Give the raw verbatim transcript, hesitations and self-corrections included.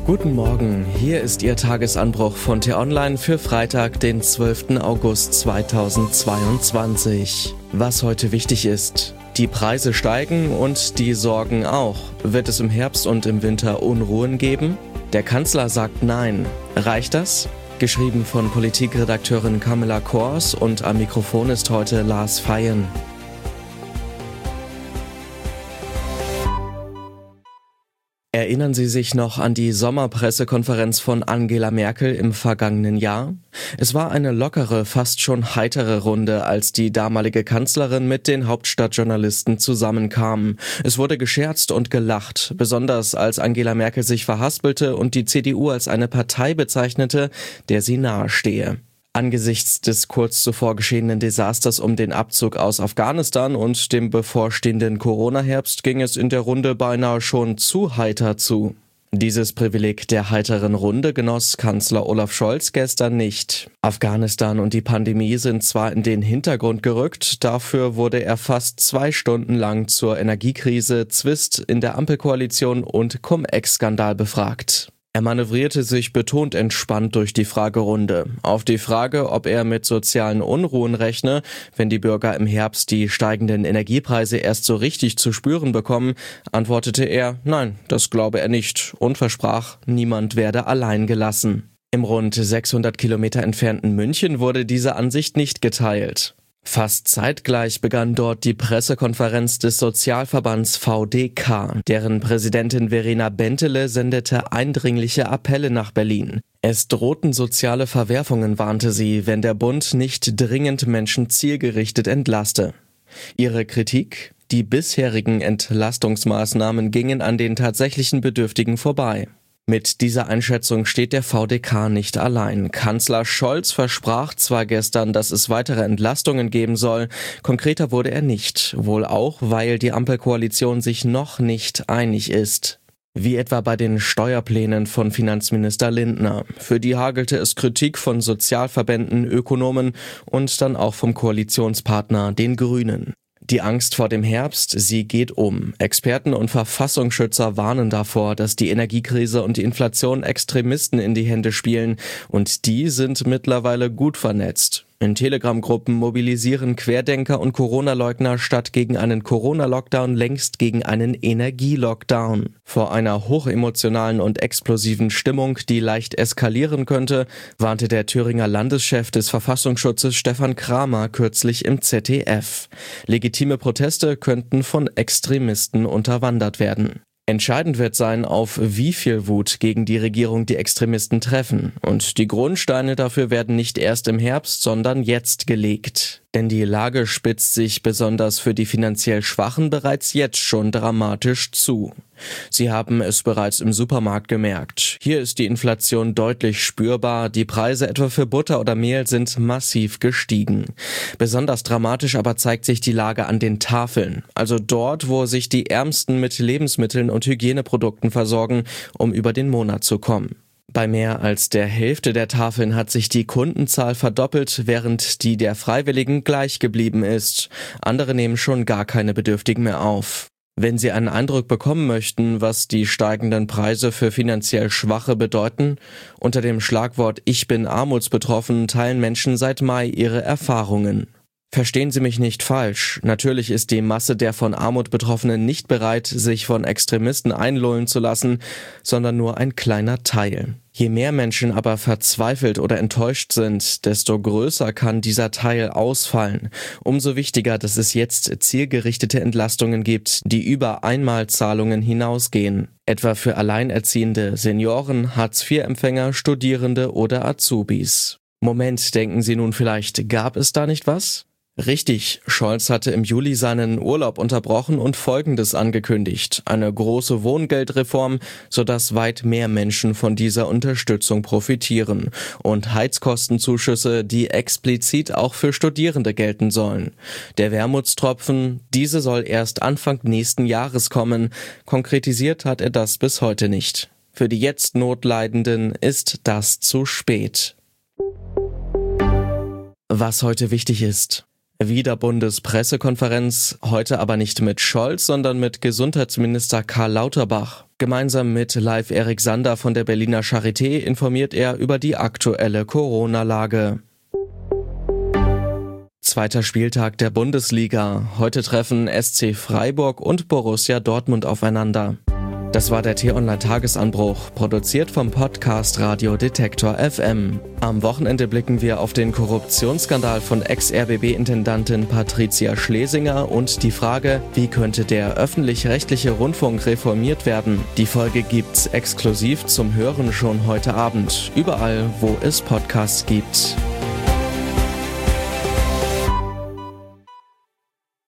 Guten Morgen, hier ist Ihr Tagesanbruch von T-Online für Freitag, den zwölften August zweitausendzweiundzwanzig. Was heute wichtig ist: Die Preise steigen und die Sorgen auch. Wird es im Herbst und im Winter Unruhen geben? Der Kanzler sagt Nein. Reicht das? Geschrieben von Politikredakteurin Camilla Kors, und am Mikrofon ist heute Lars Feyen. Erinnern Sie sich noch an die Sommerpressekonferenz von Angela Merkel im vergangenen Jahr? Es war eine lockere, fast schon heitere Runde, als die damalige Kanzlerin mit den Hauptstadtjournalisten zusammenkam. Es wurde gescherzt und gelacht, besonders als Angela Merkel sich verhaspelte und die C D U als eine Partei bezeichnete, der sie nahestehe. Angesichts des kurz zuvor geschehenen Desasters um den Abzug aus Afghanistan und dem bevorstehenden Corona-Herbst ging es in der Runde beinahe schon zu heiter zu. Dieses Privileg der heiteren Runde genoss Kanzler Olaf Scholz gestern nicht. Afghanistan und die Pandemie sind zwar in den Hintergrund gerückt, dafür wurde er fast zwei Stunden lang zur Energiekrise, Zwist in der Ampelkoalition und Cum-Ex-Skandal befragt. Er manövrierte sich betont entspannt durch die Fragerunde. Auf die Frage, ob er mit sozialen Unruhen rechne, wenn die Bürger im Herbst die steigenden Energiepreise erst so richtig zu spüren bekommen, antwortete er, nein, das glaube er nicht, und versprach, niemand werde allein gelassen. Im rund sechshundert Kilometer entfernten München wurde diese Ansicht nicht geteilt. Fast zeitgleich begann dort die Pressekonferenz des Sozialverbands V D K. Deren Präsidentin Verena Bentele sendete eindringliche Appelle nach Berlin. Es drohten soziale Verwerfungen, warnte sie, wenn der Bund nicht dringend Menschen zielgerichtet entlaste. Ihre Kritik? Die bisherigen Entlastungsmaßnahmen gingen an den tatsächlichen Bedürftigen vorbei. Mit dieser Einschätzung steht der V D K nicht allein. Kanzler Scholz versprach zwar gestern, dass es weitere Entlastungen geben soll, konkreter wurde er nicht, wohl auch, weil die Ampelkoalition sich noch nicht einig ist. Wie etwa bei den Steuerplänen von Finanzminister Lindner. Für die hagelte es Kritik von Sozialverbänden, Ökonomen und dann auch vom Koalitionspartner, den Grünen. Die Angst vor dem Herbst, sie geht um. Experten und Verfassungsschützer warnen davor, dass die Energiekrise und die Inflation Extremisten in die Hände spielen, und die sind mittlerweile gut vernetzt. In Telegram-Gruppen mobilisieren Querdenker und Corona-Leugner statt gegen einen Corona-Lockdown längst gegen einen Energie-Lockdown. Vor einer hochemotionalen und explosiven Stimmung, die leicht eskalieren könnte, warnte der Thüringer Landeschef des Verfassungsschutzes Stefan Kramer kürzlich im Z D F. Legitime Proteste könnten von Extremisten unterwandert werden. Entscheidend wird sein, auf wie viel Wut gegen die Regierung die Extremisten treffen. Und die Grundsteine dafür werden nicht erst im Herbst, sondern jetzt gelegt. Denn die Lage spitzt sich besonders für die finanziell Schwachen bereits jetzt schon dramatisch zu. Sie haben es bereits im Supermarkt gemerkt. Hier ist die Inflation deutlich spürbar. Die Preise etwa für Butter oder Mehl sind massiv gestiegen. Besonders dramatisch aber zeigt sich die Lage an den Tafeln. Also dort, wo sich die Ärmsten mit Lebensmitteln und Hygieneprodukten versorgen, um über den Monat zu kommen. Bei mehr als der Hälfte der Tafeln hat sich die Kundenzahl verdoppelt, während die der Freiwilligen gleich geblieben ist. Andere nehmen schon gar keine Bedürftigen mehr auf. Wenn Sie einen Eindruck bekommen möchten, was die steigenden Preise für finanziell Schwache bedeuten, unter dem Schlagwort „Ich bin armutsbetroffen" teilen Menschen seit Mai ihre Erfahrungen. Verstehen Sie mich nicht falsch, natürlich ist die Masse der von Armut Betroffenen nicht bereit, sich von Extremisten einlullen zu lassen, sondern nur ein kleiner Teil. Je mehr Menschen aber verzweifelt oder enttäuscht sind, desto größer kann dieser Teil ausfallen. Umso wichtiger, dass es jetzt zielgerichtete Entlastungen gibt, die über Einmalzahlungen hinausgehen. Etwa für Alleinerziehende, Senioren, Hartz-vier-Empfänger, Studierende oder Azubis. Moment, denken Sie nun vielleicht, gab es da nicht was? Richtig, Scholz hatte im Juli seinen Urlaub unterbrochen und Folgendes angekündigt: eine große Wohngeldreform, sodass weit mehr Menschen von dieser Unterstützung profitieren, und Heizkostenzuschüsse, die explizit auch für Studierende gelten sollen. Der Wermutstropfen: diese soll erst Anfang nächsten Jahres kommen. Konkretisiert hat er das bis heute nicht. Für die jetzt Notleidenden ist das zu spät. Was heute wichtig ist: Wieder Bundespressekonferenz, heute aber nicht mit Scholz, sondern mit Gesundheitsminister Karl Lauterbach. Gemeinsam mit Live Erik Sander von der Berliner Charité informiert er über die aktuelle Corona-Lage. Zweiter Spieltag der Bundesliga. Heute treffen S C Freiburg und Borussia Dortmund aufeinander. Das war der T-Online-Tagesanbruch, produziert vom Podcast Radio Detektor F M. Am Wochenende blicken wir auf den Korruptionsskandal von Ex-R B B-Intendantin Patricia Schlesinger und die Frage, wie könnte der öffentlich-rechtliche Rundfunk reformiert werden? Die Folge gibt's exklusiv zum Hören schon heute Abend, überall, wo es Podcasts gibt.